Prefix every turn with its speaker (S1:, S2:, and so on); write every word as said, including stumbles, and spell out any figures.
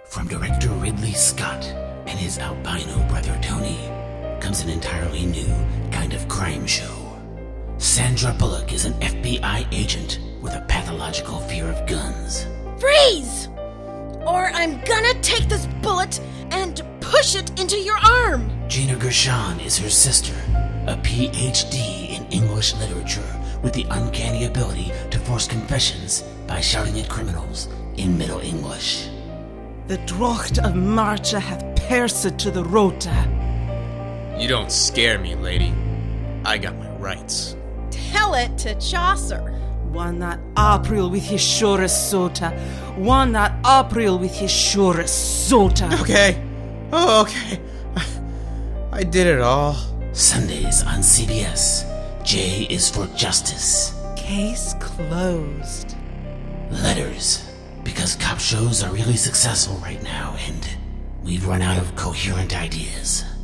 S1: From director Ridley Scott and his albino brother Tony comes an entirely new kind of crime show. Sandra Bullock is an F B I agent with a pathological fear of guns.
S2: Freeze! Or I'm gonna take this bullet and push it into your arm.
S1: Gina Gershon is her sister, a P H D in English literature with the uncanny ability to force confessions by shouting at criminals in Middle English.
S3: The drocht of Marcha have pierced to the rota.
S4: You don't scare me, lady. I got my rights.
S2: Tell it to Chaucer.
S3: One that April with his shorest sota. One that April with his shorest sota.
S4: Okay. Oh, okay. I did it all.
S1: Sundays on C B S. J is for Justice.
S3: Case closed.
S1: Letters. Because cop shows are really successful right now, and we've run out of coherent ideas.